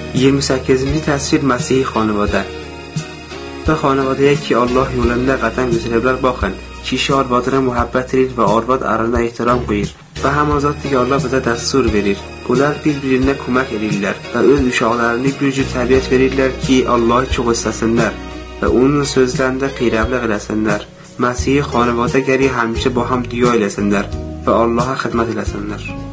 28-ci təsvir Məsih xanavadə. Və xanavadəyə ki, Allah yolunda qədəm götürüblər baxın. Kişi arvadına muhabbət edir və arvad ərına ehtiram qoyur. Və həman zatdır ki, Allah bizə dəstur verir. Onlar bir-birinə kömək edirlər və öz uşaqlarını bir cür təbiət verirlər ki, Allahı çox istəsinlər və onun sözlərində qeyrəvlıq eləsinlər. Məsih xanavadə gəri həmişə bu ham dünya eləsinlər və Allaha xidmət eləsinlər.